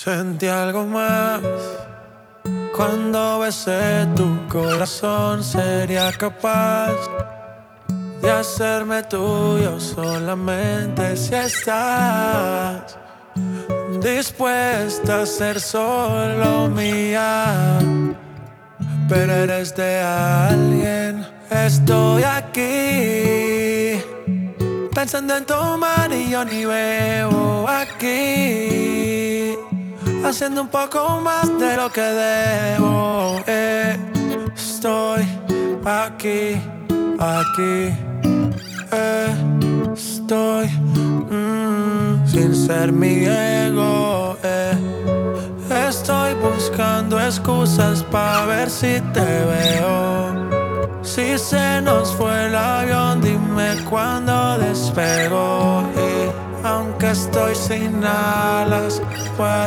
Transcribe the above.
Sentí algo más cuando besé tu corazón. Sería capaz de hacerme tuyo solamente si estás dispuesta a ser solo mía. Pero eres de alguien. Estoy aquí pensando en tomar y yo ni veo aquí, haciendo un poco más de lo que debo. Estoy aquí, aquí. Estoy sin ser mi ego. Estoy buscando excusas para ver si te veo. Si se nos fue el avión, dime cuándo despego. Y aunque estoy sin alas, puedo